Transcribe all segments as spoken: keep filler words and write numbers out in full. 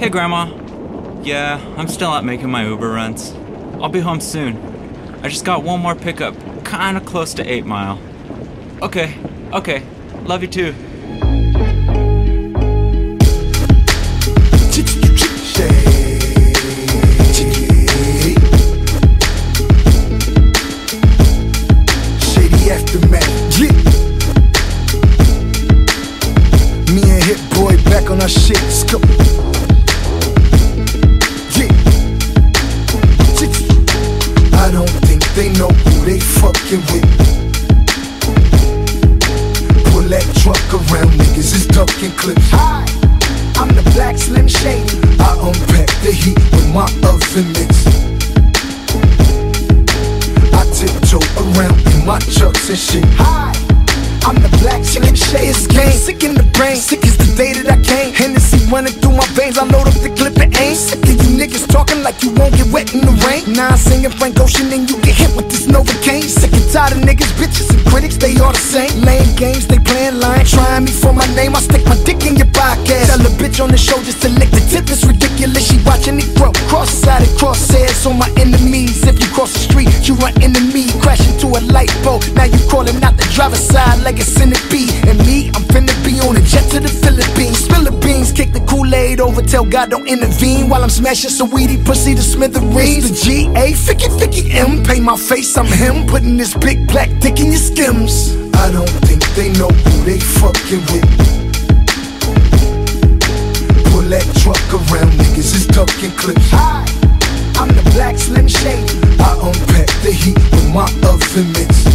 Hey, Grandma. Yeah, I'm still out making my Uber runs. I'll be home soon. I just got one more pickup, kinda close to eight Mile. Okay, okay. Love you too. Shady Aftermath, yeah. Me and Hit Boy back on our shit, let's go. Yeah. I don't think they know who they fucking with. Pull that truck around, niggas is ducking clips. Hi, I'm the Black Slim Shady. I unpack the heat with my oven mitts. I tiptoe around in my chucks and shit. Hi, I'm the Black Slim Shady. It's game, sick in the brain, sick as the day that I came. Hennessy running through my veins, I load up the clip and aim. Sick of you niggas talking like you won't get wet in the rain. Now I'm singing Frank Ocean and you get hit with this Novocaine. Sick and tired of niggas, bitches and critics, they all the same. Lame games, they playing line, trying me for my name. I stick my dick in your podcast. Tell a bitch on the show just to lick the tip, it's ridiculous. She watching it grow, cross-sided crosshairs on my enemies. If you cross the street, you run into me, crash into a light bulb. Now you crawling out the driver's side like a centipede. And me, I'm finna be on a jet to the Philippines. Philippines, kick the Kool-Aid over, tell God don't intervene. While I'm smashing some weedy pussy to smithereens. The G A, Ficky Ficky M, pay my face, I'm him. Putting this big black dick in your skims. I don't think they know who they fucking with. Pull that truck around, niggas is ducking clips. Hi, I'm the Black Slim Shady. I unpack the heat with my oven mitts.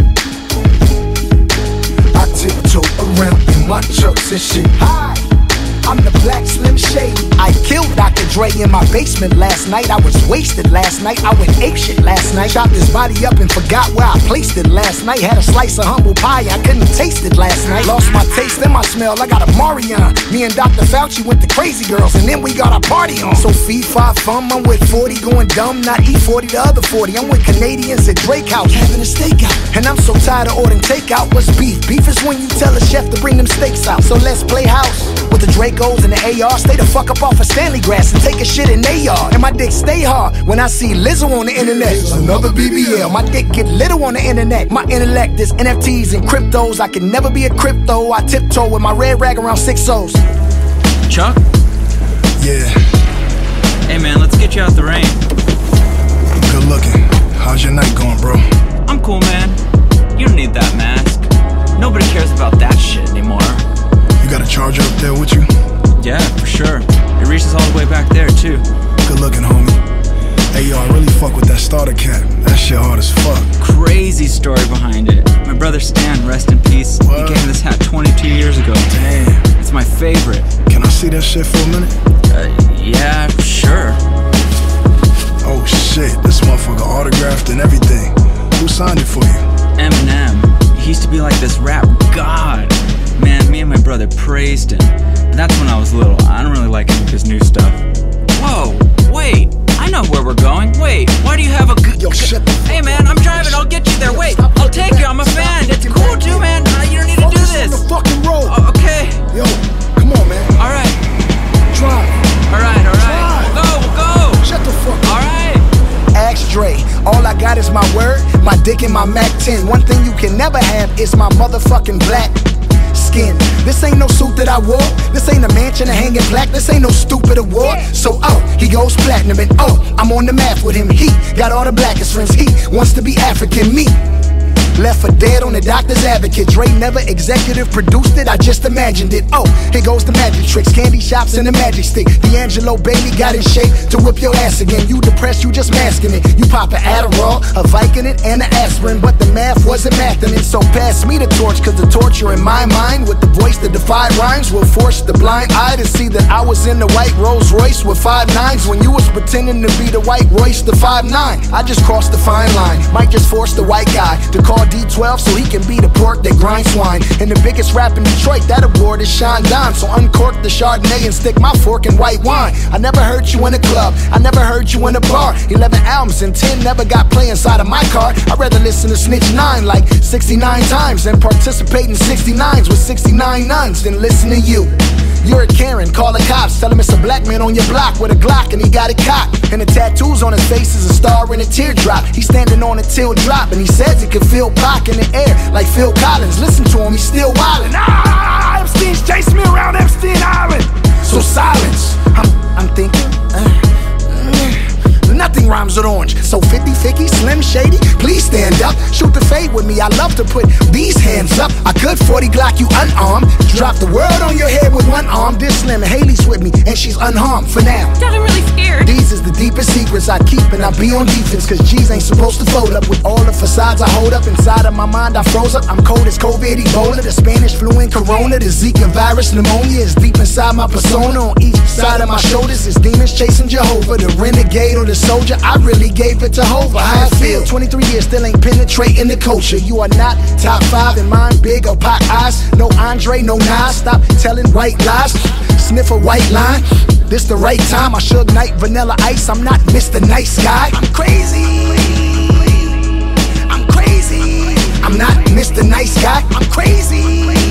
I tiptoe around in my chucks and shit. Hi, I'm the Black Slim Shady. I killed Doctor Dre in my basement last night. I was wasted last night. I went apeshit last night. Chopped his body up and forgot where I placed it last night. Had a slice of humble pie, I couldn't taste it last night. Lost my taste and my smell, I got a Marion. Me and Doctor Fauci went to Crazy Girls and then we got our party on. So fee, five, fum, I'm with forty going dumb. Not E forty, the other forty. I'm with Canadians at Drake House, having a stakeout. And I'm so tired of ordering takeout. What's beef? Beef is when you tell a chef to bring them steaks out. So let's play house with the Dracos and the A R. Stay the fuck up off of Stanley Grass and take a shit in they yard. And my dick stay hard when I see Lizzo on the internet. Another B B L, my dick get little on the internet. My intellect is N F Ts and cryptos. I can never be a crypto. I tiptoe with my red rag around six O's. Chuck? Yeah. Hey man, let's get you out the rain. Good looking. How's your night going, bro? I'm cool, man. You don't need that mask. Nobody cares about that shit anymore. You got a charger up there with you? Yeah, for sure. It reaches all the way back there, too. Good looking, homie. Hey, yo, I really fuck with that starter cap. That shit hard as fuck. Crazy story behind it. My brother Stan, rest in peace, what? He gave me this hat twenty-two years ago. Damn. It's my favorite. Can I see that shit for a minute? Uh, yeah, sure. Oh, shit. This motherfucker autographed and everything. Who signed it for you? Eminem. He used to be like this rap god. Man, me and my brother praised him. But that's when I was little. I don't really like any of his new stuff. Whoa, wait. I know where we're going. Wait, why do you have a good... Yo, shut the Hey, man, I'm driving. I'll get you there. Wait, I'll take you. I'm a fan. It's cool, too, man. Uh, you don't need to do this. Focus on the fucking road. Uh, okay. Yo, come on, man. All right. Drive. All right, all right. Drive. We'll go, we'll go. Shut the fuck up. All right. Ask Dre, all I got is my word, my dick and my Mac ten. One thing you can never have is my motherfucking black skin. This ain't no suit that I wore. This ain't a mansion, a hanging plaque. This ain't no stupid award. So oh, he goes platinum and oh, I'm on the map with him. He got all the blackest friends. He wants to be African. Me left for dead on the doctor's advocate. Dre never executive produced it, I just imagined it. Oh, here goes the magic tricks, candy shops and the magic stick. D'Angelo baby got in shape to whip your ass again. You depressed, you just masking it. You pop an Adderall, a Vicodin, and an aspirin, but the math wasn't mathing it. So pass me the torch, cause the torture in my mind with the voice that defied rhymes will force the blind eye to see that I was in the white Rolls Royce with five nines when you was pretending to be the white Royce, the five nine. I just crossed the fine line, might just force the white guy to call D twelve so he can be the pork that grinds swine. And the biggest rap in Detroit, that award is Sean Don. So uncork the Chardonnay and stick my fork in white wine. I never heard you in a club, I never heard you in a bar. Eleven albums and ten never got play inside of my car. I'd rather listen to Snitch nine like sixty-nine times and participate in sixty-nines with sixty-nine nuns than listen to you. You're a Karen, call the cops. Tell him it's a black man on your block with a Glock and he got it cocked. And the tattoos on his face is a star and a teardrop. He's standing on a teardrop and he says he can feel Pac in the air like Phil Collins. Listen to him, he's still wildin'. Ah, Epstein's chasing me around Epstein Island. So silence, I'm, I'm thinking uh, nothing rhymes with orange. So fifty, Ficky, Slim Shady, please stand up. Shoot the fade with me, I love to put these hands up. I could forty Glock you unarmed. Drop the world on your head with one arm. This Slim and Haley's with me and she's unharmed for now. Dad, I'm really scared. These is the deepest secrets I keep and I be on defense. Cause G's ain't supposed to fold up with all the facades I hold up. Inside of my mind I froze up. I'm cold as COVID, Ebola, the Spanish flu and Corona, the Zika virus, pneumonia is deep inside my persona. On each side of my shoulders is demons chasing Jehovah. The renegade or the soldier, I really gave it to Hova. How I feel, twenty-three years still ain't penetrating the culture. You are not top five in mine, big or pop eyes. No Andre, no Nas, stop telling white lies. Sniff a white line, this the right time. I Suge Knight, Vanilla Ice, I'm not Mister Nice Guy. I'm crazy, I'm crazy. I'm not Mister Nice Guy, I'm crazy.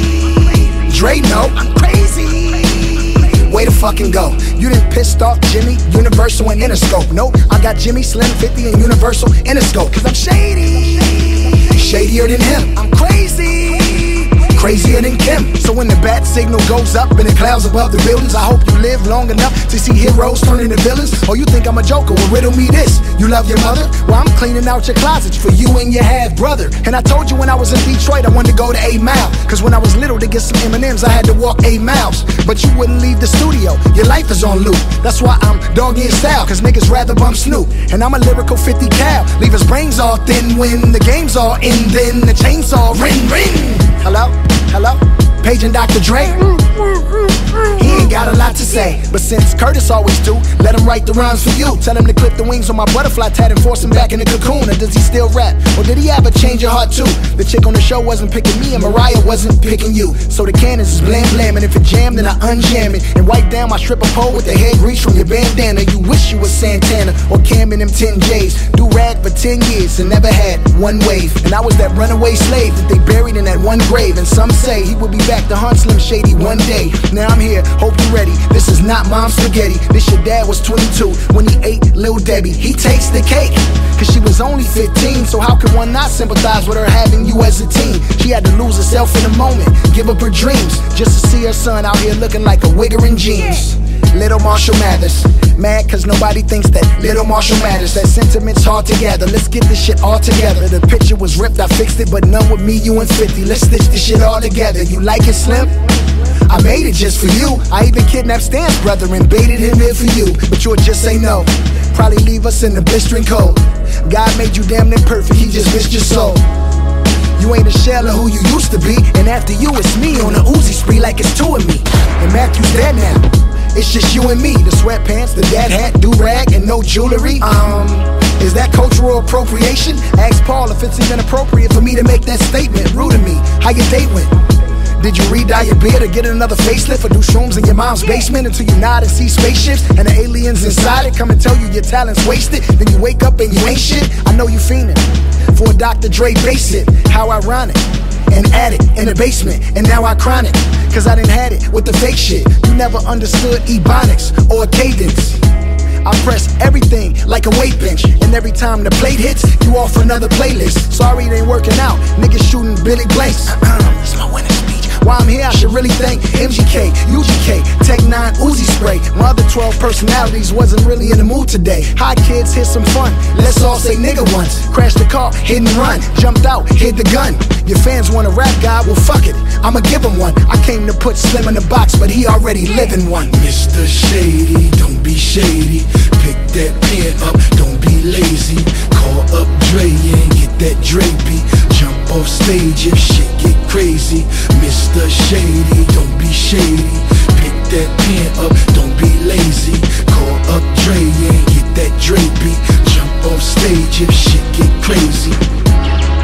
Dre, no, I'm crazy. Way to fucking go. You done pissed off Jimmy, Universal and Interscope. Nope, I got Jimmy, Slim, fifty and Universal, Interscope. Cause I'm shady, shadier than him. I'm crazy, crazier than Kim. So when the bat signal goes up in the clouds above the buildings, I hope you live long enough to see heroes turn into villains. Or you think I'm a joker? Well, riddle me this. You love your mother? Well, I'm cleaning out your closets for you and your half-brother. And I told you when I was in Detroit I wanted to go to eight mile. Cause when I was little to get some M and M's I had to walk eight miles. But you wouldn't leave the studio, your life is on loop. That's why I'm doggy in style, cause niggas rather bump Snoop. And I'm a lyrical fifty cal, leave his brains all thin when the game's all in. Then the chainsaw ring ring. Hello? Hello? Paging Doctor Dre. He ain't got a lot to say, but since Curtis always do, let him write the rhymes for you. Tell him to clip the wings on my butterfly tat and force him back in the cocoon. Or does he still rap? Or did he ever change your heart too? The chick on the show wasn't picking me and Mariah wasn't picking you. So the cannons is blam blam, and if it jammed then I unjam it and wipe down my stripper pole with the hair grease from your bandana. You wish you was Santana or Cam in them ten J's. Do rag for ten years and never had one wave. And I was that runaway slave that they buried in that one grave. And some say he would be back to hunt Slim Shady one day. Now I'm here, hope you ready. This is not mom's spaghetti. This your dad was twenty-two when he ate Lil Debbie. He takes the cake, cause she was only fifteen. So how could one not sympathize with her having you as a teen? She had to lose herself in a moment, give up her dreams, just to see her son out here looking like a wigger in jeans. Little Marshall Mathers, mad cause nobody thinks that Little Marshall matters. That sentiment's hard to gather, let's get this shit all together. The picture was ripped, I fixed it, but none with me, you and fifty. Let's stitch this shit all together. You like it, Slim? I made it just for you. I even kidnapped Stan's brother and baited him in for you. But you'll just say no, probably leave us in the blistering cold. God made you damn near perfect, he just missed your soul. You ain't a shell of who you used to be, and after you it's me on a Uzi spree like it's two of me. And Matthew's dead now, it's just you and me. The sweatpants, the dad hat, do-rag, and no jewelry. Um, is that cultural appropriation? Ask Paul if it's even appropriate for me to make that statement. Rude to me, how your date went? Did you re-dye your beard or get another facelift or do shrooms in your mom's basement until you nod and see spaceships and the aliens inside it come and tell you your talent's wasted? Then you wake up and you ain't shit. I know you fiending for a Doctor Dre bass it. How ironic. An addict in the basement, and now I chronic, cause I done had it with the fake shit. You never understood ebonics or a cadence. I press everything like a weight bench, and every time the plate hits, you offer another playlist. Sorry it ain't working out, niggas shooting Billy Blanks. Uh-uh, it's my winning speech. While I'm here, I should really thank M G K, U G K, Tech nine, Uzi Spray. My other twelve personalities wasn't really in the mood today. Hi kids, here's some fun. Let's all say nigga once. Crashed the car, hit and run. Jumped out, hid the gun. Your fans want a rap guy? Well fuck it, I'ma give him one. I came to put Slim in the box, but he already living one. Mister Shady, don't be shady. Pick that pen up, don't be lazy. Call up Dre and get that Dre beat. Jump off stage if shit get crazy. Mister Shady, don't be shady. Pick that pen up, don't be lazy. Call up Dre and get that Dre beat. Jump off stage if shit get crazy.